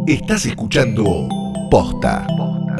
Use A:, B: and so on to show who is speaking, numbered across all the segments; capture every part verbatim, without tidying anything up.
A: Estás escuchando Posta.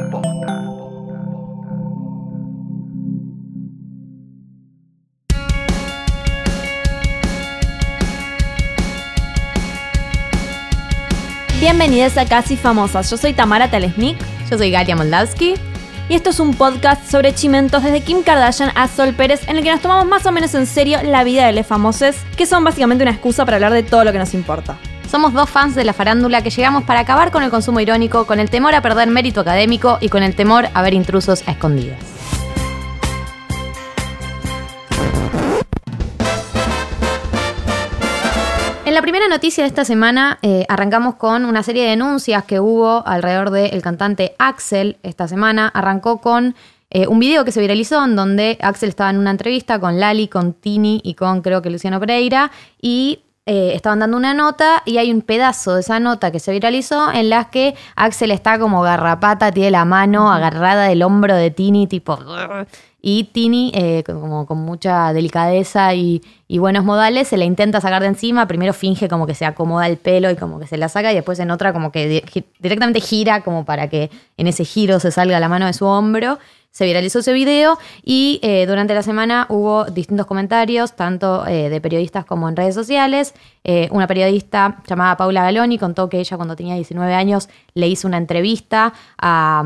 B: Bienvenidas a Casi Famosas. Yo soy Tamara Telesnik.
C: Yo soy Galia Moldavsky.
B: Y esto es un podcast sobre chimentos desde Kim Kardashian a Sol Pérez, en el que nos tomamos más o menos en serio la vida de les famoses, que son básicamente una excusa para hablar de todo lo que nos importa.
C: Somos dos fans de la farándula que llegamos para acabar con el consumo irónico, con el temor a perder mérito académico y con el temor a ver intrusos a escondidas. En la primera noticia de esta semana eh, arrancamos con una serie de denuncias que hubo alrededor del cantante Axel esta semana. Arrancó con eh, un video que se viralizó en donde Axel estaba en una entrevista con Lali, con Tini y con creo que Luciano Pereira y eh, estaban dando una nota y hay un pedazo de esa nota que se viralizó en la que Axel está como garrapata, tiene la mano agarrada del hombro de Tini tipo... Y Tini, eh, como con mucha delicadeza y, y buenos modales, se la intenta sacar de encima. Primero finge como que se acomoda el pelo y como que se la saca. Y después en otra como que di- directamente gira como para que en ese giro se salga la mano de su hombro. Se viralizó ese video y eh, durante la semana hubo distintos comentarios, tanto eh, de periodistas como en redes sociales. Eh, una periodista llamada Paula Galoni contó que ella cuando tenía diecinueve años le hizo una entrevista a...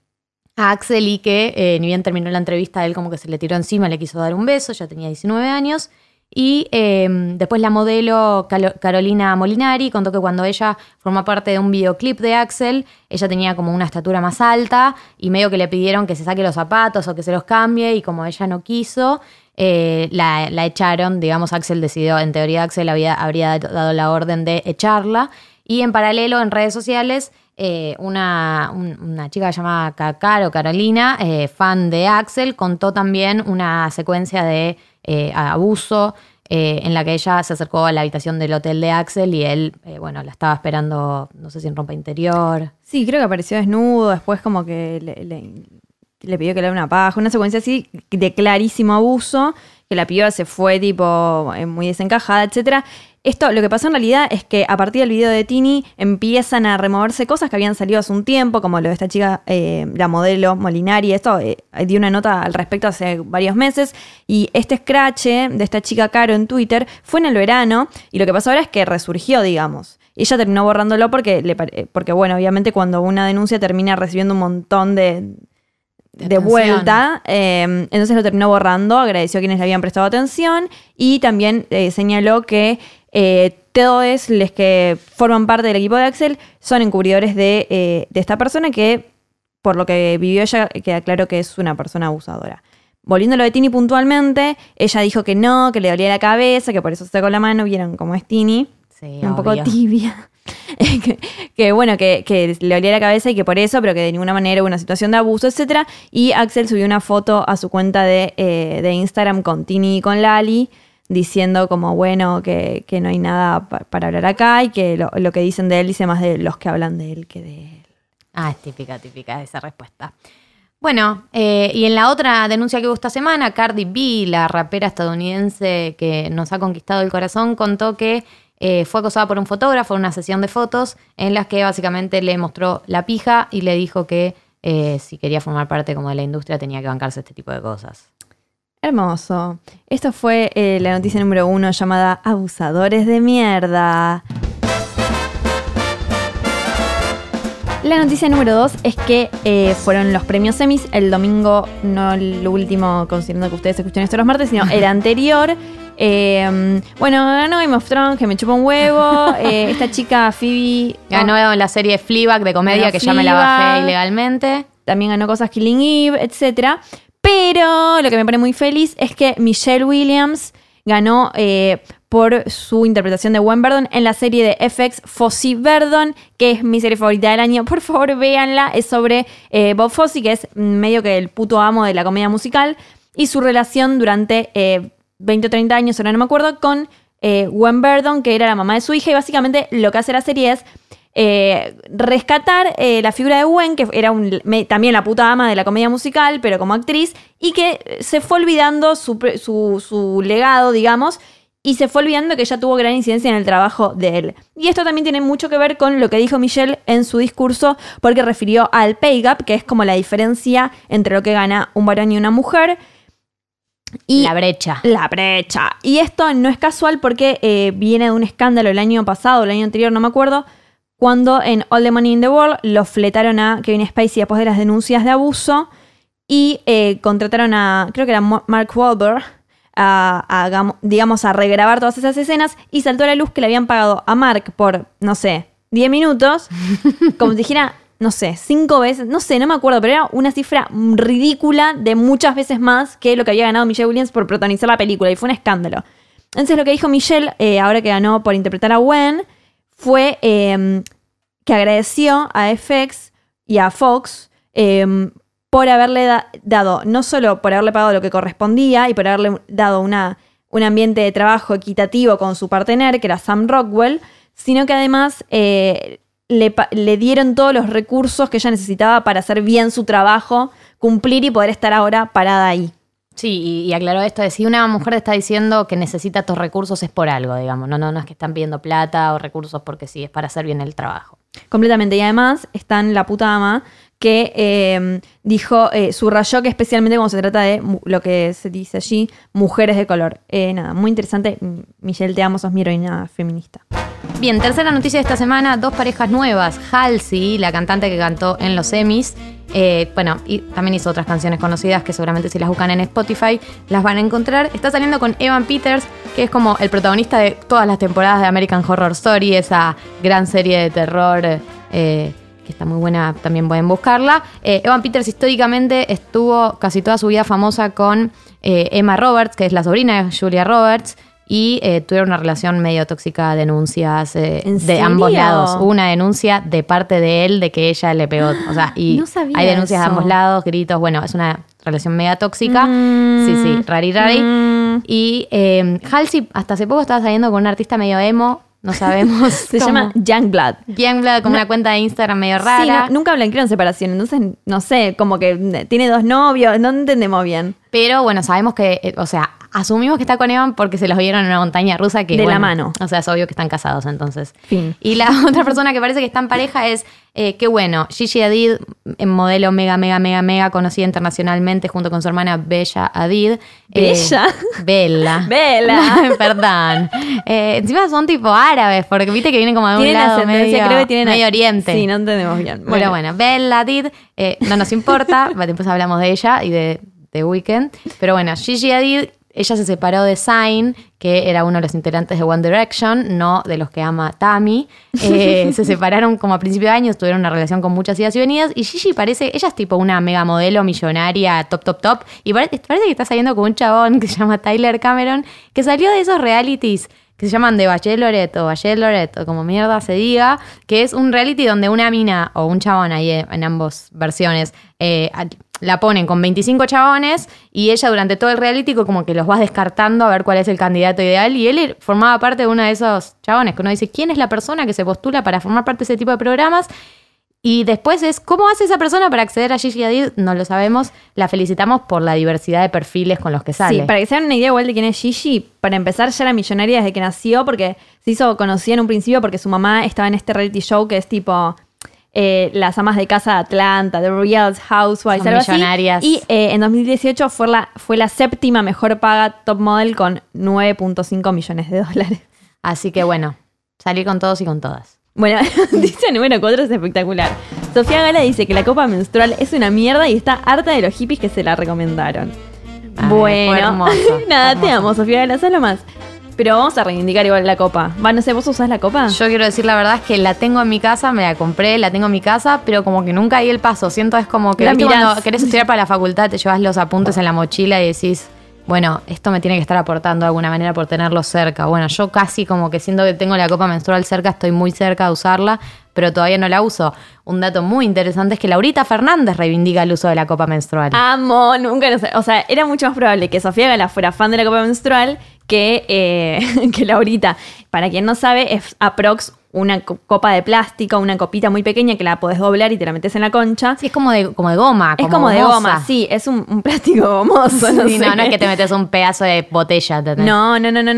C: a Axel y que eh, ni bien terminó la entrevista, él como que se le tiró encima, le quiso dar un beso, ya tenía diecinueve años. Y eh, después la modelo Cal- Carolina Molinari contó que cuando ella formó parte de un videoclip de Axel, ella tenía como una estatura más alta y medio que le pidieron que se saque los zapatos o que se los cambie y como ella no quiso, eh, la, la echaron. Digamos, Axel decidió, en teoría Axel había, habría dado la orden de echarla. Y en paralelo en redes sociales... Eh, una, un, una chica llamada Cacaro Carolina, eh, fan de Axel, contó también una secuencia de eh, abuso eh, en la que ella se acercó a la habitación del hotel de Axel y él, eh, bueno, la estaba esperando, no sé si en ropa interior.
B: Sí, creo que apareció desnudo, después como que le, le, le pidió que le dé una paja, una secuencia así de clarísimo abuso, que la piba se fue tipo muy desencajada, etcétera. Esto, lo que pasó en realidad es que a partir del video de Tini empiezan a removerse cosas que habían salido hace un tiempo, como lo de esta chica, eh, la modelo Molinari. Esto eh, dio una nota al respecto hace varios meses. Y este scratch de esta chica Caro en Twitter fue en el verano. Y lo que pasó ahora es que resurgió, digamos. Ella terminó borrándolo porque, le, porque bueno, obviamente cuando una denuncia termina recibiendo un montón de... de, de vuelta, eh, entonces lo terminó borrando, agradeció a quienes le habían prestado atención y también eh, señaló que eh, todos los que forman parte del equipo de Axel son encubridores de, eh, de esta persona que, por lo que vivió ella, queda claro que es una persona abusadora. Volviendo a lo de Tini puntualmente, ella dijo que no, que le dolía la cabeza, que por eso se sacó la mano. ¿Vieron cómo es Tini?
C: Sí,
B: un
C: obvio.
B: poco tibia. que, que bueno, que, que le dolía la cabeza y que por eso, pero que de ninguna manera hubo una situación de abuso, etcétera. Y Axel subió una foto a su cuenta de, eh, de Instagram con Tini y con Lali, diciendo como, bueno, que, que no hay nada pa- para hablar acá y que lo, lo que dicen de él dice más de los que hablan de él que de él.
C: Ah, es típica, típica esa respuesta. Bueno, eh, y en la otra denuncia que hubo esta semana, Cardi B, la rapera estadounidense que nos ha conquistado el corazón, contó que eh, fue acosada por un fotógrafo en una sesión de fotos en las que básicamente le mostró la pija y le dijo que eh, si quería formar parte como de la industria tenía que bancarse este tipo de cosas.
B: Hermoso. Esto fue eh, la noticia número uno llamada Abusadores de Mierda. La noticia número dos es que eh, fueron los premios Emmys el domingo, no el último, considerando que ustedes escuchan esto los martes, sino el anterior. Eh, bueno, ganó Game of Thrones, que me chupa un huevo. Eh, esta chica Phoebe
C: Ganó oh, la serie Fleabag de comedia,
B: ganó
C: que ya me la
B: Fleabag,
C: bajé ilegalmente.
B: También ganó cosas Killing Eve, etcétera. Pero lo que me pone muy feliz es que Michelle Williams ganó eh, por su interpretación de Gwen Verdon en la serie de F X Fosse Verdon, que es mi serie favorita del año. Por favor, véanla. Es sobre eh, Bob Fosse, que es medio que el puto amo de la comedia musical, y su relación durante eh, veinte o treinta años, ahora no me acuerdo, con eh, Gwen Verdon, que era la mamá de su hija. Y básicamente lo que hace la serie es Eh, rescatar eh, la figura de Gwen, que era un, me, también la puta ama de la comedia musical, pero como actriz, y que se fue olvidando su, su, su legado, digamos, y se fue olvidando que ella tuvo gran incidencia en el trabajo de él. Y esto también tiene mucho que ver con lo que dijo Michelle en su discurso, porque refirió al pay gap, que es como la diferencia entre lo que gana un varón y una mujer. Y
C: la brecha.
B: La brecha. Y esto no es casual porque eh, viene de un escándalo el año pasado, el año anterior, no me acuerdo, cuando en All the Money in the World lo fletaron a Kevin Spacey después de las denuncias de abuso y eh, contrataron a, creo que era Mark Wahlberg, A, a, digamos, a regrabar todas esas escenas y saltó a la luz que le habían pagado a Mark por, no sé, diez minutos, como si dijera, no sé, cinco veces, no sé, no me acuerdo, pero era una cifra ridícula de muchas veces más que lo que había ganado Michelle Williams por protagonizar la película, y fue un escándalo. Entonces lo que dijo Michelle, eh, ahora que ganó por interpretar a Gwen, fue eh, que agradeció a F X y a Fox eh, por haberle da- dado, no solo por haberle pagado lo que correspondía y por haberle dado una, un ambiente de trabajo equitativo con su partener, que era Sam Rockwell, sino que además eh, le, le dieron todos los recursos que ella necesitaba para hacer bien su trabajo, cumplir y poder estar ahora parada ahí.
C: Sí, y, y aclaró esto de si una mujer te está diciendo que necesita estos recursos es por algo, digamos. No, no, no es que están pidiendo plata o recursos porque sí, es para hacer bien el trabajo.
B: Completamente. Y además está en la puta ama que eh, dijo, eh, subrayó que especialmente cuando se trata de mu- lo que se dice allí, mujeres de color. Eh, nada, muy interesante. Michelle, te amo, sos mi heroína feminista.
C: Bien, tercera noticia de esta semana, dos parejas nuevas. Halsey, la cantante que cantó en los Emmys, eh, bueno, y también hizo otras canciones conocidas que seguramente si las buscan en Spotify las van a encontrar. Está saliendo con Evan Peters, que es como el protagonista de todas las temporadas de American Horror Story, esa gran serie de terror eh, que está muy buena, también pueden buscarla. Eh, Evan Peters históricamente estuvo casi toda su vida famosa con eh, Emma Roberts, que es la sobrina de Julia Roberts, y eh, tuvieron una relación medio tóxica, denuncias eh,
B: ¿En
C: de
B: serio?
C: ambos lados. Hubo una denuncia de parte de él de que ella le pegó, o sea, y
B: No sabía
C: hay denuncias
B: eso.
C: de ambos lados, gritos, bueno, es una relación media tóxica.
B: Mm,
C: sí, sí, rari rari.
B: mm.
C: Y eh, Halsey hasta hace poco estaba saliendo con un artista medio emo, no sabemos.
B: Se
C: cómo.
B: llama Youngblood.
C: Youngblood, como
B: No.
C: una cuenta de Instagram medio
B: Sí,
C: rara.
B: no- nunca blanquearon separación, entonces, no sé, como que tiene dos novios, no entendemos bien.
C: Pero bueno, sabemos que, eh, o sea, asumimos que está con Evan porque se los vieron en una montaña rusa que,
B: De la
C: bueno,
B: mano.
C: O sea, es obvio que están casados entonces.
B: Fin.
C: Y la otra persona que parece que está en pareja es, eh, qué bueno, Gigi Hadid, en modelo mega, mega, mega, mega conocida internacionalmente junto con su hermana Bella Hadid.
B: ¿Bella?
C: Eh, Bella.
B: Bella.
C: Perdón. Eh, encima son tipo árabes, porque viste que vienen como de un
B: Tienen
C: lado
B: ascendencia,
C: medio,
B: creo que tienen...
C: medio oriente.
B: Sí, no entendemos bien.
C: Bueno, bueno, Bella Hadid, eh, no nos importa, después hablamos de ella y de The Weeknd. Pero bueno, Gigi Hadid, ella se separó de Zayn, que era uno de los integrantes de One Direction, no de los que ama Tammy. Eh, se separaron como a principio de año, tuvieron una relación con muchas idas y venidas. Y Gigi parece, ella es tipo una mega modelo millonaria, top, top, top. Y parece, parece que está saliendo con un chabón que se llama Tyler Cameron, que salió de esos realities que se llaman The Bachelorette o Bachelorette, o como mierda se diga, que es un reality donde una mina o un chabón, ahí en ambas versiones, eh, la ponen con veinticinco chabones y ella durante todo el reality como que los vas descartando a ver cuál es el candidato ideal, y él formaba parte de uno de esos chabones, que uno dice, ¿quién es la persona que se postula para formar parte de ese tipo de programas? Y después es, ¿cómo hace esa persona para acceder a Gigi Hadid? No lo sabemos. La felicitamos por la diversidad de perfiles con los que sale.
B: Sí, para que se hagan una idea igual de quién es Gigi, para empezar ya era millonaria desde que nació, porque se hizo conocida en un principio porque su mamá estaba en este reality show que es tipo eh, Las Amas de Casa de Atlanta, The Real Housewives,
C: Son
B: algo así.
C: millonarias.
B: Y eh, en dos mil dieciocho fue la, fue la séptima mejor paga top model con nueve punto cinco millones de dólares.
C: Así que bueno, salir con todos y con todas.
B: Bueno, dice número cuatro, es espectacular. Sofía Gala dice que la copa menstrual es una mierda y está harta de los hippies que se la recomendaron.
C: Ay,
B: bueno,
C: fue hermoso,
B: nada,
C: hermoso.
B: te amo, Sofía Gala, sos lo más. Pero vamos a reivindicar igual la copa. Va, no sé, ¿vos usás la copa?
C: Yo quiero decir la verdad es que la tengo en mi casa, me la compré, la tengo en mi casa, pero como que nunca di el paso. Siento es como que
B: La
C: ¿viste
B: mirás.
C: cuando querés estudiar para la facultad, te llevas los apuntes en la mochila y decís, bueno, esto me tiene que estar aportando de alguna manera por tenerlo cerca. Bueno, yo casi como que siento que tengo la copa menstrual cerca, estoy muy cerca de usarla, pero todavía no la uso. Un dato muy interesante es que Laurita Fernández reivindica el uso de la copa menstrual.
B: Amo, nunca lo sé. O sea, era mucho más probable que Sofía Gala fuera fan de la copa menstrual que, eh, que Laurita. Para quien no sabe, es aprox una co- copa de plástico, una copita muy pequeña que la podés doblar y te la metes en la concha.
C: Sí, es como de, como de goma.
B: Es como de
C: gomosa.
B: goma, sí, es un, un plástico gomoso. No,
C: Sí,
B: sé
C: no, no es
B: qué.
C: que te metes un pedazo de botella. ¿entendés?
B: No, no, no, no, no.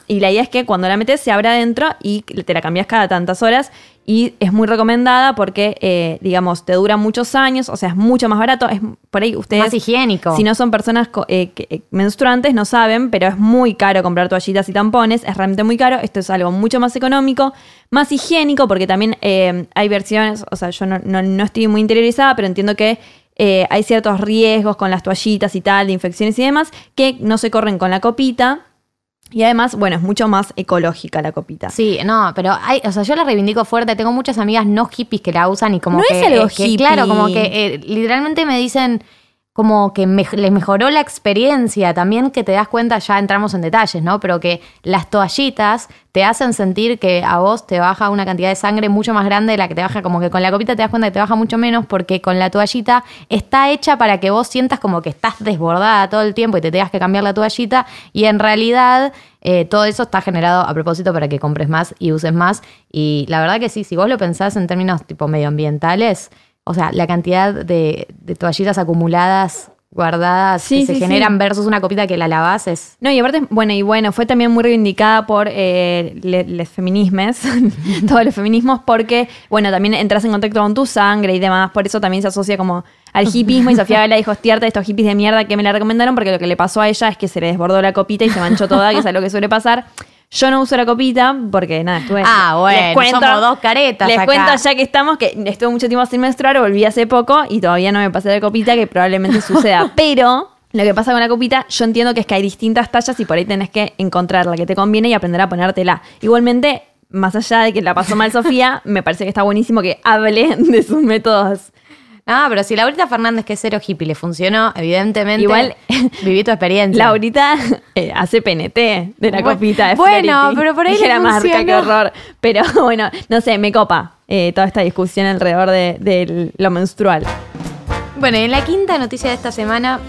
B: y la idea es que cuando la metes se abre adentro y te la cambias cada tantas horas. Y es muy recomendada porque, eh, digamos, te dura muchos años, o sea, es mucho más barato. Es por ahí ustedes...
C: Más higiénico.
B: Si no son personas eh, que, eh, menstruantes, no saben, pero es muy caro comprar toallitas y tampones. Es realmente muy caro. Esto es algo mucho más económico, más higiénico, porque también eh, hay versiones, o sea, yo no, no, no estoy muy interiorizada, pero entiendo que eh, hay ciertos riesgos con las toallitas y tal, de infecciones y demás, que no se corren con la copita. Y además, bueno, es mucho más ecológica la copita.
C: Sí, no, pero hay, o sea, yo la reivindico fuerte. Tengo muchas amigas no hippies que la usan y como
B: no
C: que...
B: es algo
C: eh, que,
B: hippie.
C: Claro, como que eh, literalmente me dicen como que me, les mejoró la experiencia. También que te das cuenta, ya entramos en detalles, ¿no? Pero que las toallitas te hacen sentir que a vos te baja una cantidad de sangre mucho más grande de la que te baja, como que con la copita te das cuenta que te baja mucho menos, porque con la toallita está hecha para que vos sientas como que estás desbordada todo el tiempo y te tengas que cambiar la toallita, y en realidad eh, todo eso está generado a propósito para que compres más y uses más. Y la verdad que sí, si vos lo pensás en términos tipo medioambientales, o sea, la cantidad de, de toallitas acumuladas, guardadas,
B: sí,
C: que se
B: sí,
C: generan
B: sí.
C: versus una copita que la lavás es...
B: No, y aparte, bueno, y bueno, fue también muy reivindicada por eh, los feminismos, todos los feminismos, porque, bueno, también entras en contacto con tu sangre y demás, por eso también se asocia como al hippismo, y Sofía Gala dijo, hostia, de estos hippies de mierda que me la recomendaron, porque lo que le pasó a ella es que se le desbordó la copita y se manchó toda, que es algo que suele pasar. Yo no uso la copita porque, nada, estuve...
C: Ah, bueno,
B: les cuento,
C: somos dos caretas
B: Les
C: acá.
B: cuento ya que estamos, que estuve mucho tiempo sin menstruar, volví hace poco y todavía no me pasé de copita, que probablemente suceda. Pero lo que pasa con la copita, yo entiendo que es que hay distintas tallas y por ahí tenés que encontrar la que te conviene y aprender a ponértela. Igualmente, más allá de que la pasó mal Sofía, me parece que está buenísimo que hable de sus métodos.
C: Ah, pero si Laurita Fernández, que es cero hippie, le funcionó, evidentemente.
B: Igual
C: viví tu experiencia.
B: Laurita eh, hace P N T de la
C: bueno,
B: copita de
C: Bueno,
B: Fluority.
C: pero por ahí
B: Dije
C: le
B: la marca,
C: funcionó.
B: qué horror. Pero bueno, no sé, me copa eh, toda esta discusión alrededor de, de lo menstrual.
C: Bueno, y en la quinta noticia de esta semana,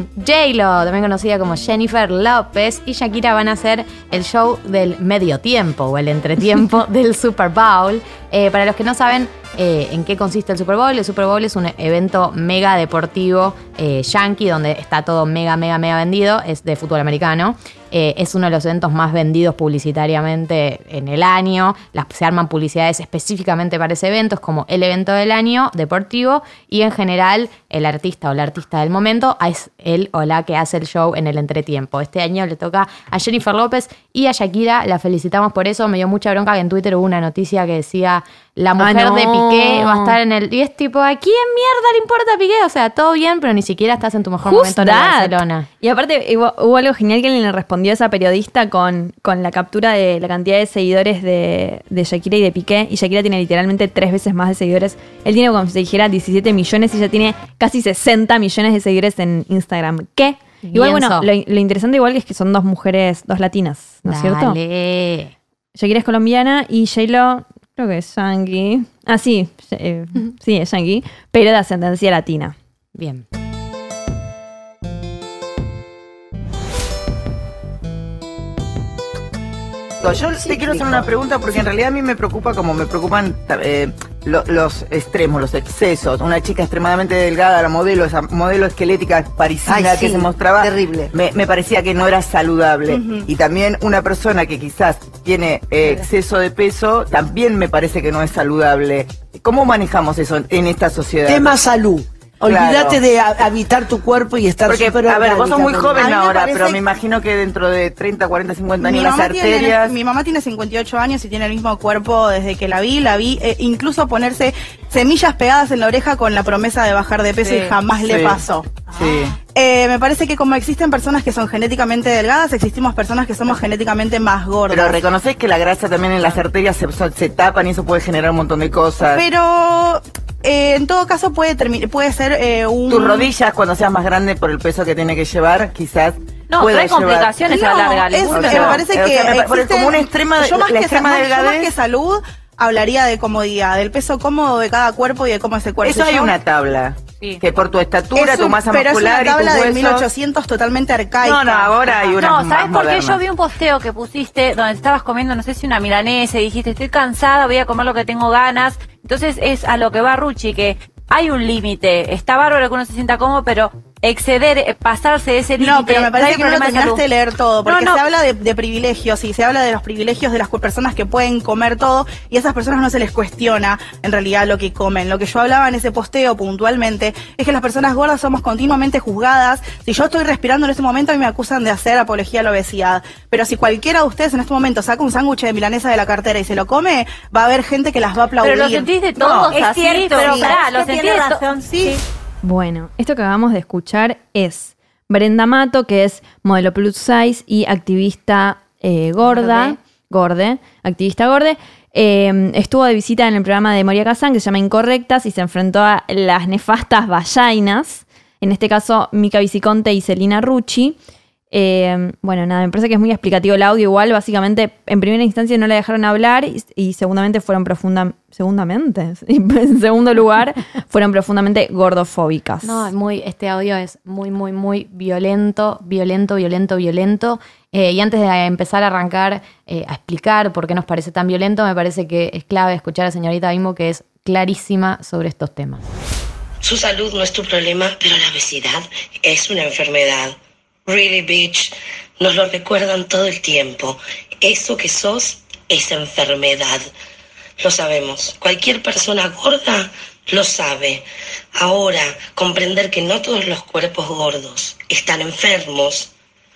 C: J-Lo, también conocida como Jennifer López, y Shakira van a hacer el show del medio tiempo o el entretiempo del Super Bowl. Eh, para los que no saben eh, en qué consiste el Super Bowl, el Super Bowl es un evento mega deportivo eh, yankee donde está todo mega, mega, mega vendido. Es de fútbol americano. Eh, es uno de los eventos más vendidos publicitariamente en el año. Las, se arman publicidades específicamente para ese evento. Es como el evento del año deportivo, y en general el artista o la artista del momento es él o la que hace el show en el entretiempo. Este año le toca a Jennifer López y a Shakira. La felicitamos por eso. Me dio mucha bronca que en Twitter hubo una noticia que decía la mujer
B: ah, no.
C: de Piqué va a estar en el... Y es tipo, ¿a quién mierda le importa Piqué? O sea, todo bien, pero ni siquiera estás en tu mejor
B: Who's
C: momento en
B: that?
C: Barcelona.
B: Y aparte hubo, hubo algo genial que le respondió a esa periodista con, con la captura de la cantidad de seguidores de, de Shakira y de Piqué. Y Shakira tiene literalmente tres veces más de seguidores. Él tiene, como si se dijera, diecisiete millones y ella tiene casi sesenta millones de seguidores en Instagram. ¿Qué?
C: Bien
B: Igual, bueno,
C: so.
B: lo, lo interesante igual es que son dos mujeres, dos latinas, ¿no es cierto?
C: Dale.
B: Shakira es colombiana y J-Lo creo que es yankee. Ah, sí, eh, sí, es yankee, pero de ascendencia latina.
C: Bien.
D: Yo te quiero hacer una pregunta porque en realidad a mí me preocupa como me preocupan eh, lo, los extremos, los excesos. Una chica extremadamente delgada, la modelo, esa modelo esquelética parisina
E: Ay,
D: que
E: sí,
D: se mostraba,
E: terrible.
D: Me, me parecía que no era saludable.
E: Uh-huh.
D: Y también una persona que quizás tiene eh, exceso de peso, también me parece que no es saludable. ¿Cómo manejamos eso en esta sociedad?
E: Tema salud. Olvídate
D: Claro.
E: de ha- habitar tu cuerpo y estar
D: Porque,
E: súper
D: a ver, vos sos muy
E: orgánica,
D: joven
F: A mí me
D: ahora,
F: parece
D: pero me
F: que-
D: imagino que dentro de treinta, cuarenta, cincuenta años
F: Mi
D: las
F: mamá, tiene,
D: arterias...
F: mi mamá tiene cincuenta y ocho años y tiene el mismo cuerpo desde que la vi. La vi eh, incluso ponerse semillas pegadas en la oreja con la promesa de bajar de peso
D: Sí,
F: y jamás le
D: sí,
F: pasó.
D: Sí.
F: Eh, me parece que como existen personas que son genéticamente delgadas, existimos personas que somos genéticamente más gordas.
D: Pero reconocés que la grasa también en las arterias se, se tapan y eso puede generar un montón de cosas.
F: Pero eh, en todo caso puede termi- puede ser eh, un...
D: Tus rodillas, cuando seas más grande por el peso que tiene que llevar, quizás
G: No,
D: pueda
G: trae
D: llevar...
G: complicaciones a la
F: No,
G: larga. ¿les
F: es-
G: gusta?
F: me
D: O sea,
F: parece
D: o
F: que
D: sea, me parece
F: existen-
D: como una extrema-
F: yo más
D: la
F: que,
D: extrema
F: sa- yo más
D: delgadez.
F: que salud hablaría de comodidad, del peso cómodo de cada cuerpo y de cómo ese cuerpo.
D: Eso hay
F: Yo-
D: una tabla.
G: Sí.
D: Que por tu estatura,
F: Es
D: tu
F: un-
D: masa
F: pero
D: muscular
F: es una tabla
D: y
F: de
D: tus
F: mil
D: huesos...
F: ochocientos totalmente arcaica.
D: No, no, ahora hay una
G: No,
D: más
G: ¿sabes por qué?
D: moderna.
G: Yo vi un posteo que pusiste donde estabas comiendo, no sé si una milanesa, y dijiste, estoy cansada, voy a comer lo que tengo ganas. Entonces es a lo que va Ruchi, que hay un límite. Está bárbaro que uno se sienta cómodo, pero exceder, eh, pasarse de ese límite.
F: No, pero me parece
G: hay
F: que no lo
G: problema de salud.
F: terminaste de leer todo, porque
G: No, no.
F: se habla de, de privilegios y se habla de los privilegios de las cu- personas que pueden comer todo y a esas personas no se les cuestiona en realidad lo que comen. Lo que yo hablaba en ese posteo puntualmente es que las personas gordas somos continuamente juzgadas. Si yo estoy respirando en este momento, a mí me acusan de hacer apología a la obesidad. Pero si cualquiera de ustedes en este momento saca un sándwich de milanesa de la cartera y se lo come, va a haber gente que las va a aplaudir.
G: Pero lo sentís de todos,
F: No,
G: así, pero
F: sí.
G: pará, lo
F: Es que
G: sentís
F: tiene
G: de to-
F: razón, sí.
B: Bueno, esto que acabamos de escuchar es Brenda Mato, que es modelo plus size y activista eh, gorda, gorde, activista gorde. Eh, estuvo de visita en el programa de Moria Kazan, que se llama Incorrectas, y se enfrentó a las nefastas vallainas, en este caso Mica Viciconte y Celina Rucci. Eh, bueno, nada, me parece que es muy explicativo el audio. Igual, básicamente, en primera instancia no la dejaron hablar y, y segundamente fueron profunda, segundamente, y en segundo lugar, fueron profundamente gordofóbicas.
C: No, es muy, este audio es muy, muy, muy violento, violento, violento, violento. Eh, y antes de empezar a arrancar eh, a explicar por qué nos parece tan violento, me parece que es clave escuchar a la señorita Bimbo, que es clarísima sobre estos temas.
H: Su salud no es tu problema, pero la obesidad es una enfermedad. Really, bitch. Nos lo recuerdan todo el tiempo. Eso que sos es enfermedad. Lo sabemos. Cualquier persona gorda lo sabe. Ahora, comprender que no todos los cuerpos gordos están enfermos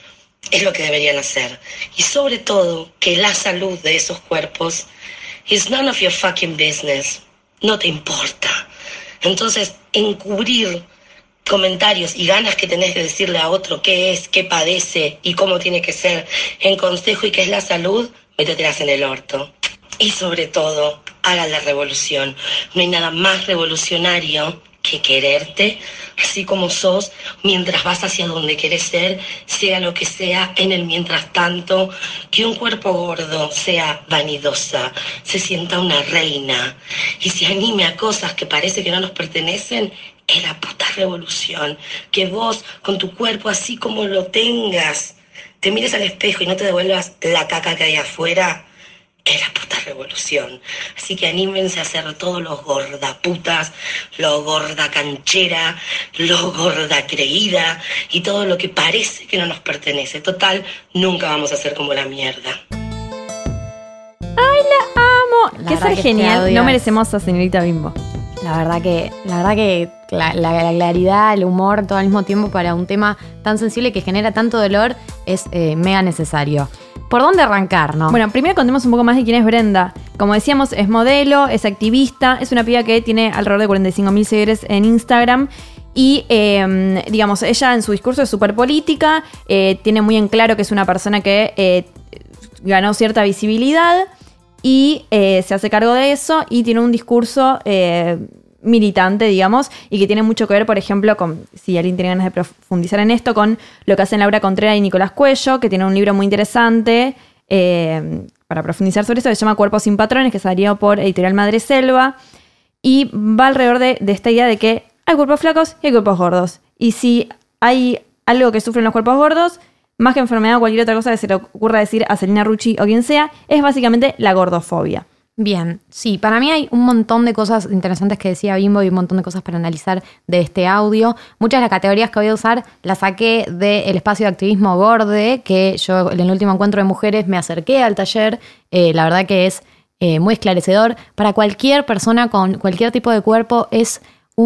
H: es lo que deberían hacer. Y sobre todo, que la salud de esos cuerpos is none of your fucking business. No te importa. Entonces, encubrir comentarios y ganas que tenés de decirle a otro qué es, qué padece y cómo tiene que ser en consejo y qué es la salud, métetelas en el orto. Y sobre todo, hagan la revolución. No hay nada más revolucionario que quererte así como sos, mientras vas hacia donde querés ser, sea lo que sea, en el mientras tanto, que un cuerpo gordo sea vanidosa, se sienta una reina y se anime a cosas que parece que no nos pertenecen. Es la puta revolución. Que vos, con tu cuerpo así como lo tengas, te mires al espejo y no te devuelvas la caca que hay afuera. Es la puta revolución. Así que anímense a hacer todos los gordaputas, lo gorda canchera, lo gorda creída y todo lo que parece que no nos pertenece. Total, nunca vamos a ser como la mierda.
B: ¡Ay, la amo!
C: La
B: Qué
C: verdad
B: ser
C: que este
B: genial.
C: audio
B: No
C: es-
B: merecemos a señorita Bimbo.
C: La verdad que, la verdad que la, la- la claridad, el humor, todo al mismo tiempo para un tema tan sensible que genera tanto dolor es eh, mega necesario. ¿Por dónde arrancar, no?
B: Bueno, primero contemos un poco más de quién es Brenda. Como decíamos, es modelo, es activista, es una piba que tiene alrededor de cuarenta y cinco mil seguidores en Instagram. Y, eh, digamos, ella en su discurso es súper política, eh, tiene muy en claro que es una persona que eh, ganó cierta visibilidad y eh, se hace cargo de eso y tiene un discurso eh, militante, digamos, y que tiene mucho que ver, por ejemplo, con, si alguien tiene ganas de profundizar en esto, con lo que hacen Laura Contreras y Nicolás Cuello, que tiene un libro muy interesante eh, para profundizar sobre eso, que se llama Cuerpos sin Patrones, que salió por Editorial Madre Selva, y va alrededor de, de esta idea de que hay cuerpos flacos y hay cuerpos gordos. Y si hay algo que sufren los cuerpos gordos, más que enfermedad o cualquier otra cosa que se le ocurra decir a Celina Rucci o quien sea, es básicamente la gordofobia.
C: Bien, sí, para mí hay un montón de cosas interesantes que decía Bimbo y un montón de cosas para analizar de este audio. Muchas de las categorías que voy a usar las saqué del espacio de activismo Gorde, que yo en el último encuentro de mujeres me acerqué al taller. Eh, la verdad que es eh, muy esclarecedor. Para cualquier persona con cualquier tipo de cuerpo es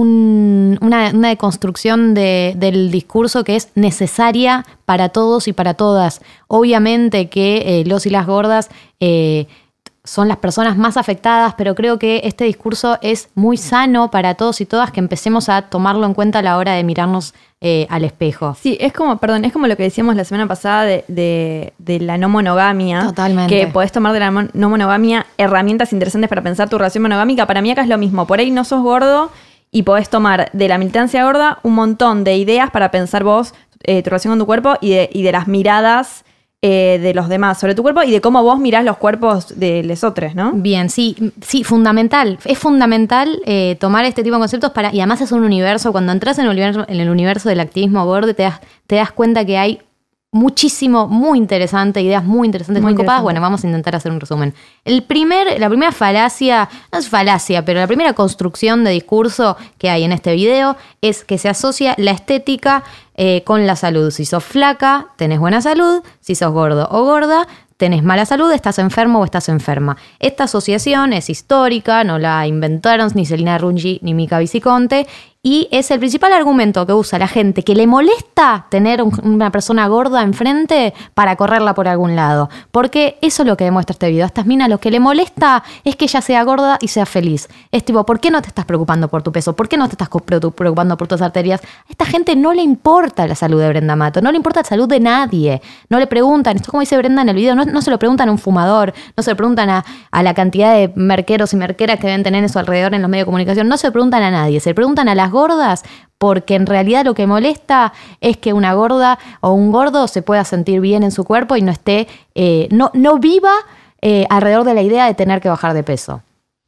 C: un, una, una deconstrucción de, del discurso que es necesaria para todos y para todas. Obviamente que eh, los y las gordas eh, son las personas más afectadas, pero creo que este discurso es muy sano para todos y todas, que empecemos a tomarlo en cuenta a la hora de mirarnos eh, al espejo.
B: Sí, es como, perdón, es como lo que decíamos la semana pasada de, de, de la no monogamia.
C: Totalmente.
B: Que podés tomar de la mon- no monogamia herramientas interesantes para pensar tu relación monogámica. Para mí acá es lo mismo. Por ahí no sos gordo y podés tomar de la militancia gorda un montón de ideas para pensar vos, eh, tu relación con tu cuerpo y de, y de las miradas eh, de los demás sobre tu cuerpo y de cómo vos mirás los cuerpos de les otros, ¿no?
C: Bien, sí, sí, fundamental. Es fundamental eh, tomar este tipo de conceptos para, y además es un universo, cuando entras en el universo, en el universo del activismo gordo, te das, te das cuenta que hay muchísimo, muy interesante, ideas muy interesantes, muy, muy copadas. Bueno, vamos a intentar hacer un resumen. El primer, la primera falacia, no es falacia, pero la primera construcción de discurso que hay en este video es que se asocia la estética eh, con la salud. Si sos flaca, tenés buena salud. Si sos gordo o gorda, tenés mala salud, estás enfermo o estás enferma. Esta asociación es histórica, no la inventaron ni Celina Rungi ni Mica Viciconte, y es el principal argumento que usa la gente que le molesta tener un, una persona gorda enfrente para correrla por algún lado. Porque eso es lo que demuestra este video. A estas minas lo que le molesta es que ella sea gorda y sea feliz. Es tipo, ¿por qué no te estás preocupando por tu peso? ¿Por qué no te estás preocupando por tus arterias? A esta gente no le importa la salud de Brenda Mato, no le importa la salud de nadie. No le preguntan, esto como dice Brenda en el video, no, no se lo preguntan a un fumador, no se lo preguntan a, a la cantidad de merqueros y merqueras que deben tener en su alrededor en los medios de comunicación, no se lo preguntan a nadie, se le preguntan a las gordas, porque en realidad lo que molesta es que una gorda o un gordo se pueda sentir bien en su cuerpo y no esté, eh, no, no viva eh, alrededor de la idea de tener que bajar de peso.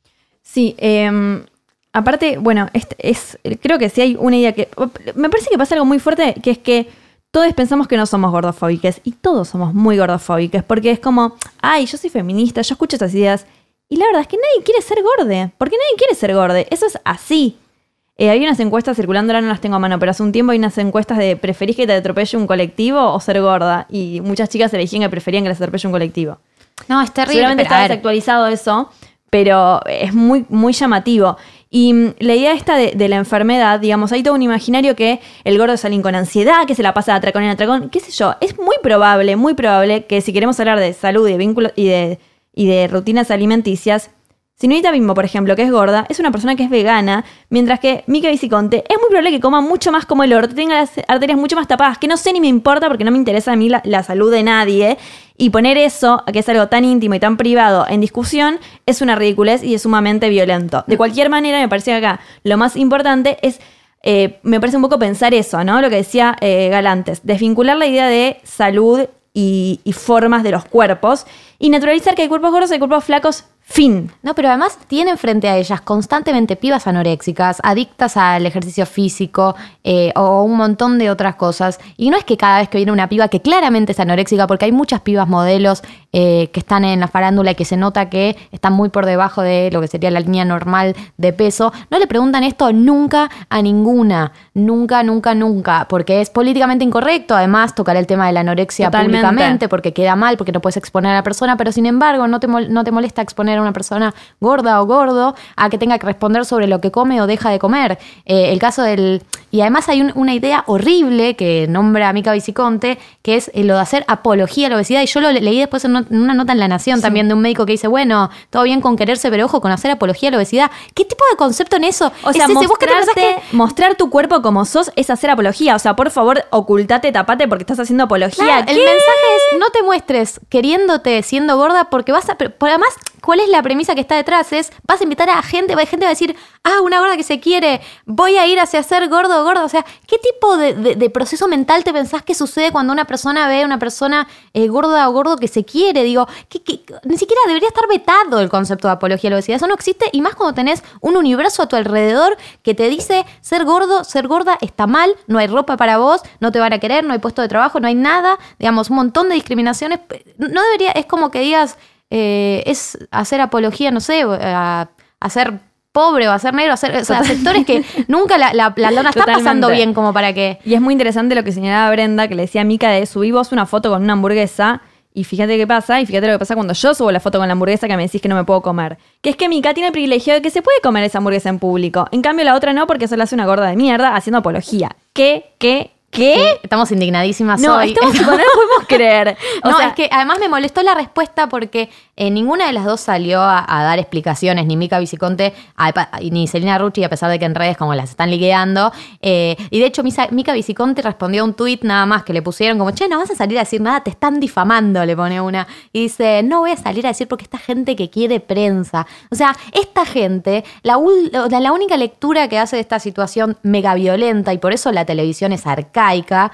B: Sí, eh, aparte, bueno, es, es, creo que sí hay una idea que... Me parece que pasa algo muy fuerte, que es que todos pensamos que no somos gordofóbicas y todos somos muy gordofóbicas, porque es como, ay, yo soy feminista, yo escucho estas ideas, y la verdad es que nadie quiere ser gorde, porque nadie quiere ser gorde, eso es así. Eh, hay unas encuestas circulando, ahora no las tengo a mano, pero hace un tiempo hay unas encuestas de ¿preferís que te atropelle un colectivo o ser gorda? Y muchas chicas elegían que preferían que les atropelle un colectivo.
C: No, es terrible.
B: Seguramente está desactualizado eso, pero es muy, muy llamativo. Y mm, la idea esta de, de la enfermedad, digamos, hay todo un imaginario que el gordo es alguien con ansiedad, que se la pasa de atracón en atracón, qué sé yo. Es muy probable, muy probable que si queremos hablar de salud y de vínculos y de, y de rutinas alimenticias, Señorita Bimbo, por ejemplo, que es gorda, es una persona que es vegana, mientras que Mica Viciconte es muy probable que coma mucho más como el orto, tenga las arterias mucho más tapadas, que no sé ni me importa porque no me interesa a mí la, la salud de nadie. Y poner eso, que es algo tan íntimo y tan privado, en discusión, es una ridiculez y es sumamente violento. De cualquier manera, me parece que acá lo más importante es, eh, me parece un poco pensar eso, ¿no? Lo que decía eh, Galantes, desvincular la idea de salud y, y formas de los cuerpos y naturalizar que hay cuerpos gordos y hay cuerpos flacos. Fin.
C: No, pero además tienen frente a ellas constantemente pibas anoréxicas, adictas al ejercicio físico eh, o un montón de otras cosas. Y no es que cada vez que viene una piba que claramente es anoréxica, porque hay muchas pibas modelos eh, que están en la farándula y que se nota que están muy por debajo de lo que sería la línea normal de peso, no le preguntan esto nunca a ninguna. Nunca, nunca, nunca. Porque es políticamente incorrecto, además, tocar el tema de la anorexia Totalmente. públicamente, porque queda mal, porque no puedes exponer a la persona, pero sin embargo no te, mol- no te molesta exponer a una persona gorda o gordo a que tenga que responder sobre lo que come o deja de comer. Eh, el caso del... Y además hay un, una idea horrible que nombra a Mica Viciconte, que es lo de hacer apología a la obesidad. Y yo lo leí después en una nota en La Nación sí. también de un médico que dice, bueno, todo bien con quererse, pero ojo con hacer apología a la obesidad. ¿Qué tipo de concepto en eso?
B: O sea, ese? mostrarte, que... mostrar tu cuerpo como sos es hacer apología. O sea, por favor, ocultate, tapate porque estás haciendo apología.
C: Claro, el mensaje es, no te muestres queriéndote, siendo gorda, porque vas a... Pero además, ¿cuál es la premisa que está detrás? Es, vas a invitar a gente, gente va a decir, ah, una gorda que se quiere, voy a ir hacia ser gordo o gordo. O sea, ¿qué tipo de, de, de proceso mental te pensás que sucede cuando una persona ve a una persona eh, gorda o gordo que se quiere? Digo, que, que, ni siquiera debería estar vetado el concepto de apología a la obesidad. Eso no existe, y más cuando tenés un universo a tu alrededor que te dice ser gordo, ser gorda está mal, no hay ropa para vos, no te van a querer, no hay puesto de trabajo, no hay nada. Digamos, un montón de discriminaciones. No debería, es como que digas... Eh, es hacer apología, no sé, a, a ser pobre o a ser negro, a ser, o sea, sectores que nunca la, la, la lona está Totalmente. pasando bien como para que...
B: Y es muy interesante lo que señalaba Brenda, que le decía a Mica de subí vos una foto con una hamburguesa y fíjate qué pasa, y fíjate lo que pasa cuando yo subo la foto con la hamburguesa que me decís que no me puedo comer. Que es que Mica tiene el privilegio de que se puede comer esa hamburguesa en público. En cambio la otra no, porque eso la hace una gorda de mierda haciendo apología. ¿Qué? ¿Qué? ¿Qué?
C: Sí, estamos indignadísimas
B: no,
C: hoy.
B: Estamos, no lo podemos creer.
C: O no, sea, es que además me molestó la respuesta porque eh, ninguna de las dos salió a, a dar explicaciones, ni Mica Viciconte a, ni Celina Rungi, a pesar de que en redes como las están liqueando. Eh, y de hecho, Misa, Mica Viciconte respondió a un tuit nada más que le pusieron como, che, no vas a salir a decir nada, te están difamando, le pone una. Y dice, no voy a salir a decir porque esta gente que quiere prensa. O sea, esta gente, la, la, la única lectura que hace de esta situación mega violenta, y por eso la televisión es arcaica,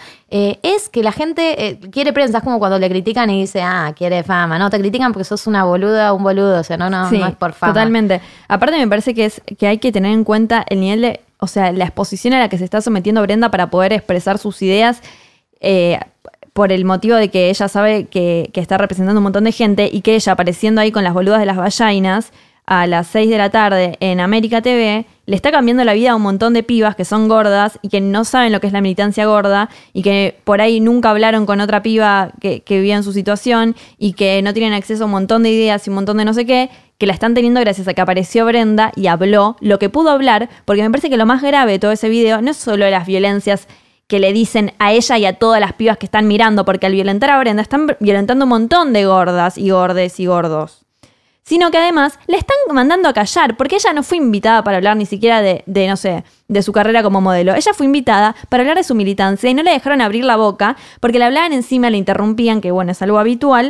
C: Eh, es que la gente eh, quiere prensa. Es como cuando le critican y dice, ah, quiere fama. No, te critican porque sos una boluda o un boludo. O sea, no, no,
B: sí,
C: no es por fama.
B: Totalmente. Aparte me parece que es que hay que tener en cuenta el nivel de, o sea, la exposición a la que se está sometiendo Brenda para poder expresar sus ideas. Eh, por el motivo de que ella sabe que, que está representando un montón de gente y que ella apareciendo ahí con las boludas de las vallainas a las seis de la tarde en América T V, le está cambiando la vida a un montón de pibas que son gordas y que no saben lo que es la militancia gorda y que por ahí nunca hablaron con otra piba que, que vivía en su situación y que no tienen acceso a un montón de ideas y un montón de no sé qué, que la están teniendo gracias a que apareció Brenda y habló lo que pudo hablar, porque me parece que lo más grave de todo ese video no es solo las violencias que le dicen a ella y a todas las pibas que están mirando, porque al violentar a Brenda están violentando un montón de gordas y gordes y gordos, sino que además le están mandando a callar, porque ella no fue invitada para hablar ni siquiera de, de, no sé, de su carrera como modelo. Ella fue invitada para hablar de su militancia y no le dejaron abrir la boca porque le hablaban encima, le interrumpían, que bueno, es algo habitual,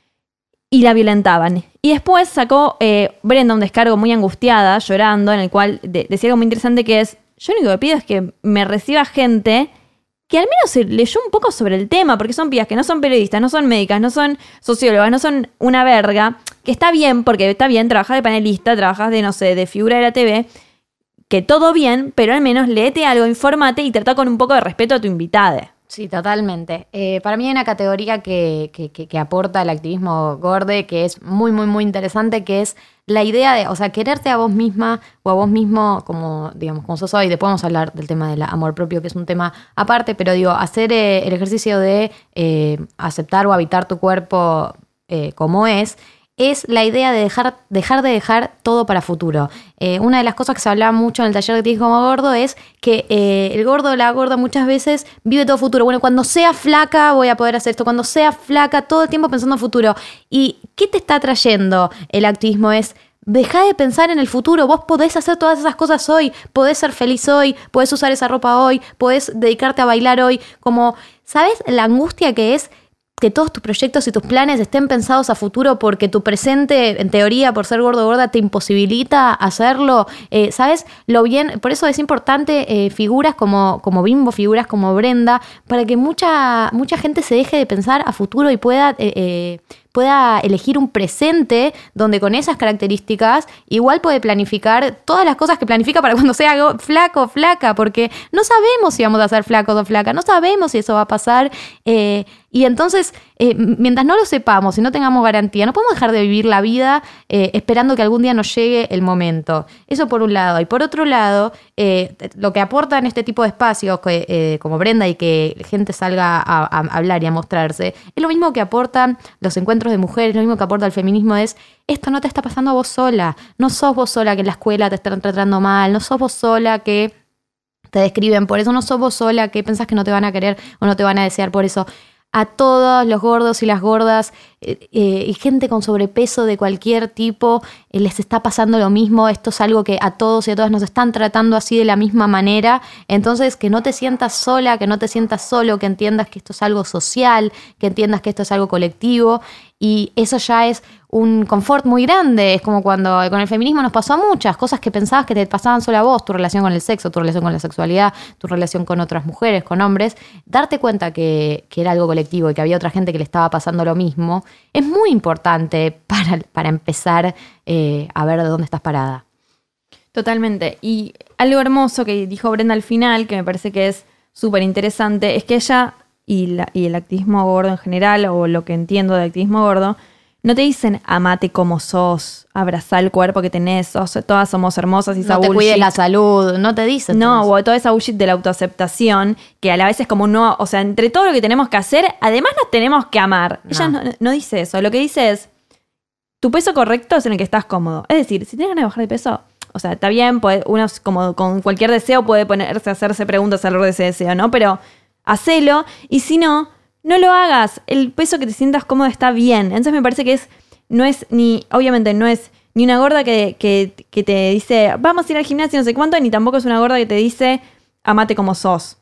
B: y la violentaban. Y después sacó eh, Brenda un descargo muy angustiada, llorando, en el cual de, decía algo muy interesante que es, yo lo único que pido es que me reciba gente que al menos se leyó un poco sobre el tema, porque son pibas que no son periodistas, no son médicas, no son sociólogas, no son una verga, que está bien, porque está bien, trabajas de panelista, trabajas de, no sé, de figura de la T V, que todo bien, pero al menos léete algo, informate y trata con un poco de respeto a tu invitada.
C: Sí, totalmente. Eh, para mí hay una categoría que, que, que, que aporta el activismo gorde que es muy, muy, muy interesante, que es la idea de, o sea, quererte a vos misma o a vos mismo como, digamos, como sos hoy. Después vamos a hablar del tema del amor propio, que es un tema aparte, pero digo, hacer eh, el ejercicio de eh, aceptar o habitar tu cuerpo eh, como es, es la idea de dejar, dejar de dejar todo para futuro. Eh, una de las cosas que se hablaba mucho en el taller de activismo gordo es que eh, el gordo o la gorda muchas veces vive todo futuro. Bueno, cuando sea flaca voy a poder hacer esto, cuando sea flaca, todo el tiempo pensando en futuro. ¿Y qué te está trayendo el activismo? Es deja de pensar en el futuro. Vos podés hacer todas esas cosas hoy, podés ser feliz hoy, podés usar esa ropa hoy, podés dedicarte a bailar hoy. Como, ¿sabes la angustia que es que todos tus proyectos y tus planes estén pensados a futuro porque tu presente, en teoría, por ser gordo o gorda, te imposibilita hacerlo? Eh, ¿Sabes lo bien? Por eso es importante eh, figuras como, como Bimbo, figuras como Brenda, para que mucha, mucha gente se deje de pensar a futuro y pueda... Eh, eh, pueda elegir un presente donde con esas características igual puede planificar todas las cosas que planifica para cuando sea flaco o flaca, porque no sabemos si vamos a ser flacos o flacas, no sabemos si eso va a pasar, eh, y entonces eh, mientras no lo sepamos y no tengamos garantía, no podemos dejar de vivir la vida eh, esperando que algún día nos llegue el momento. Eso por un lado. Y por otro lado, eh, lo que aportan este tipo de espacios que, eh, como Brenda, y que gente salga a, a hablar y a mostrarse, es lo mismo que aportan los encuentros de mujeres, lo mismo que aporta el feminismo, es esto no te está pasando a vos sola, no sos vos sola que en la escuela te están tratando mal, no sos vos sola que te describen por eso, no sos vos sola que pensás que no te van a querer o no te van a desear por eso. A todos los gordos y las gordas eh, eh, y gente con sobrepeso de cualquier tipo eh, les está pasando lo mismo. Esto es algo que a todos y a todas nos están tratando así de la misma manera. Entonces, que no te sientas sola, que no te sientas solo, que entiendas que esto es algo social, que entiendas que esto es algo colectivo. Y eso ya es un confort muy grande. Es como cuando con el feminismo nos pasó a muchas cosas que pensabas que te pasaban solo a vos, tu relación con el sexo, tu relación con la sexualidad, tu relación con otras mujeres, con hombres. Darte cuenta que, que era algo colectivo y que había otra gente que le estaba pasando lo mismo es muy importante para, para empezar eh, a ver de dónde estás parada.
B: Totalmente. Y algo hermoso que dijo Brenda al final, que me parece que es súper interesante, es que ella y, la, y el activismo gordo en general, o lo que entiendo del activismo gordo, no te dicen amate como sos, abrazá el cuerpo que tenés, sos, todas somos hermosas y esa
C: no te
B: bullshit.
C: Cuides la salud, no te dicen.
B: No, o toda esa bullshit de la autoaceptación, que a la vez es como no, o sea, entre todo lo que tenemos que hacer, además nos tenemos que amar. No. Ella no, no dice eso, lo que dice es, tu peso correcto es en el que estás cómodo. Es decir, si tienes ganas de bajar de peso, o sea, está bien, puede, uno como con cualquier deseo puede ponerse a hacerse preguntas alrededor de ese deseo, ¿no? Pero hacelo, y si no, no lo hagas. El peso que te sientas cómodo está bien. Entonces me parece que es, no es ni, obviamente no es ni una gorda que, que, que te dice, vamos a ir al gimnasio no sé cuánto, ni tampoco es una gorda que te dice, amate como sos.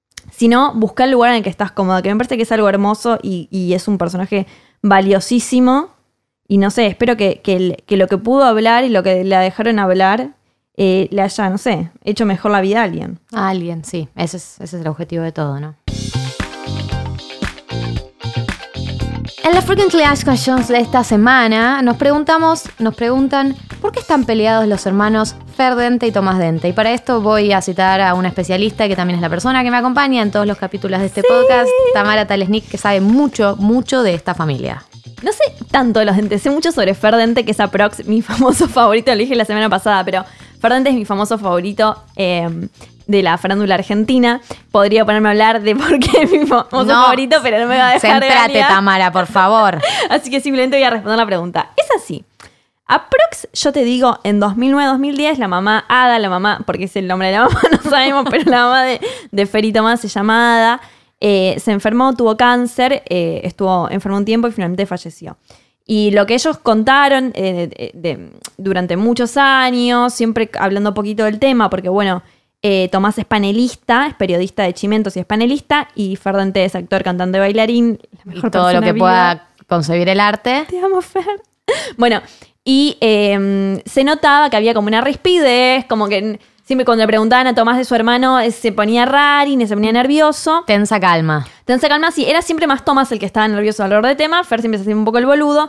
B: Sino buscar el lugar en el que estás cómoda, que me parece que es algo hermoso y, y es un personaje valiosísimo. Y no sé, espero que, que, el, que lo que pudo hablar y lo que la dejaron hablar eh, le haya, no sé, hecho mejor la vida a alguien.
C: A alguien, sí. Ese es, ese es el objetivo de todo, ¿no? En la Frequently Asked Questions de esta semana nos preguntamos, nos preguntan ¿por qué están peleados los hermanos Fer Dente y Tomás Dente? Y para esto voy a citar a una especialista que también es la persona que me acompaña en todos los capítulos de este sí. podcast, Tamara Talesnik, que sabe mucho, mucho de esta familia.
B: No sé tanto de los Dentes, sé mucho sobre Fer Dente, que es aprox mi famoso favorito, lo dije la semana pasada, pero Fer Dente es mi famoso favorito eh, de la farándula argentina. Podría ponerme a hablar de por qué es mi famoso no, favorito, pero no me va a dejar
C: Céntrate,
B: ganar.
C: Tamara, por favor.
B: Así que simplemente voy a responder la pregunta. Es así. Aprox, yo te digo, en dos mil nueve dos mil diez, la mamá Ada, la mamá, porque es el nombre de la mamá, no sabemos, pero la mamá de, de Fer y Tomás se llama Ada, eh, se enfermó, tuvo cáncer, eh, estuvo enfermo un tiempo y finalmente falleció. Y lo que ellos contaron eh, de, de, durante muchos años, siempre hablando un poquito del tema, porque bueno, eh, Tomás es panelista, es periodista de Chimentos y es panelista, y Fer Dente es actor, cantante, bailarín. La mejor
C: y todo lo que
B: viva.
C: pueda concebir el arte.
B: Te amo, Fer. Bueno, y eh, se notaba que había como una rispidez, como que siempre cuando le preguntaban a Tomás de su hermano se ponía raro y se ponía nervioso.
C: Tensa calma.
B: Tensa calma, sí. Era siempre más Tomás el que estaba nervioso alrededor del tema. Fer siempre se hacía un poco el boludo.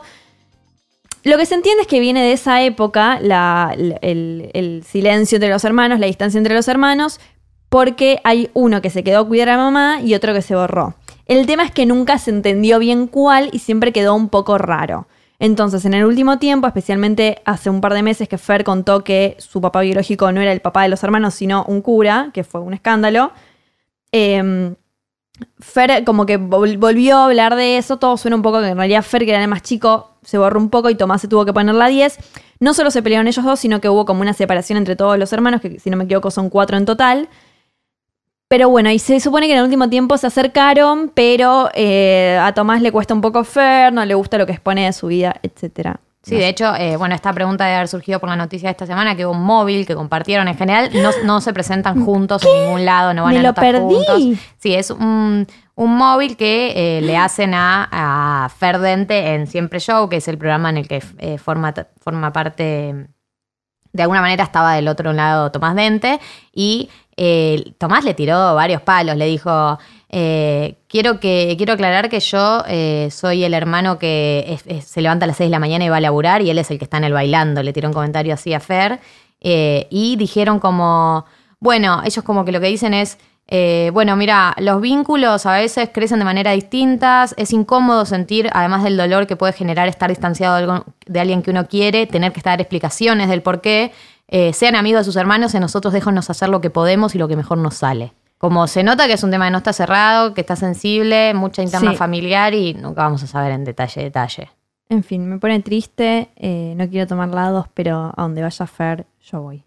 B: Lo que se entiende es que viene de esa época, la, el, el silencio entre los hermanos, la distancia entre los hermanos, porque hay uno que se quedó a cuidar a la mamá y otro que se borró. El tema es que nunca se entendió bien cuál y siempre quedó un poco raro. Entonces, en el último tiempo, especialmente hace un par de meses que Fer contó que su papá biológico no era el papá de los hermanos, sino un cura, que fue un escándalo, eh, Fer como que vol- volvió a hablar de eso. Todo suena un poco que en realidad Fer, que era el más chico, se borró un poco y Tomás se tuvo que poner la diez. No solo se pelearon ellos dos, sino que hubo como una separación entre todos los hermanos, que si no me equivoco son cuatro en total. Pero bueno, y se supone que en el último tiempo se acercaron, pero eh, a Tomás le cuesta un poco Fer, no le gusta lo que expone de su vida, etcétera.
C: Sí, de hecho, eh, bueno, esta pregunta debe haber surgido por la noticia de esta semana, que hubo un móvil que compartieron. En general, no, no se presentan juntos ¿Qué? en ningún lado, no van
B: Me
C: a
B: lo
C: notar
B: perdí.
C: juntos. Sí, es un, un móvil que eh, le hacen a, a Fer Dente en Siempre Show, que es el programa en el que eh, forma, forma parte... De alguna manera estaba del otro lado Tomás Dente y eh, Tomás le tiró varios palos, le dijo, eh, quiero, que, quiero aclarar que yo eh, soy el hermano que es, es, se levanta a las seis de la mañana y va a laburar y él es el que está en el bailando, le tiró un comentario así a Fer eh, y dijeron como, bueno, ellos como que lo que dicen es, Eh, bueno, mira, los vínculos a veces crecen de manera distintas, es incómodo sentir, además del dolor que puede generar estar distanciado de, algo, de alguien que uno quiere, tener que dar explicaciones del por qué, eh, sean amigos de sus hermanos y a nosotros déjanos hacer lo que podemos y lo que mejor nos sale. Como se nota que es un tema que no está cerrado, que está sensible, mucha interna sí. familiar y nunca vamos a saber en detalle, detalle.
B: En fin, me pone triste, eh, no quiero tomar lados, pero a donde vaya Fer, yo voy.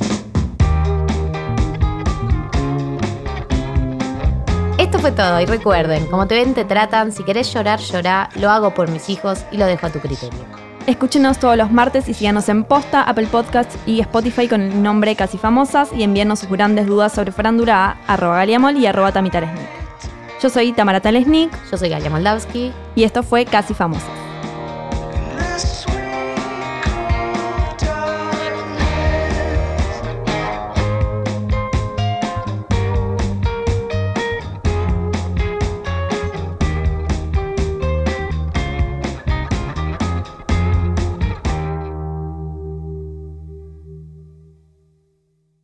C: Esto fue todo y recuerden, como te ven te tratan, si querés llorar, llorá, lo hago por mis hijos y lo dejo a tu criterio.
B: Escúchenos todos los martes y síganos en Posta, Apple Podcasts y Spotify con el nombre Casi Famosas y envíennos sus grandes dudas sobre farándula a arroba galiamol y arroba tamitalesnik. Yo soy Tamara Talesnik.
C: Yo soy Galia Moldavsky.
B: Y esto fue Casi Famosas.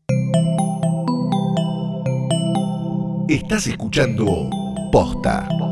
A: Estás escuchando Posta.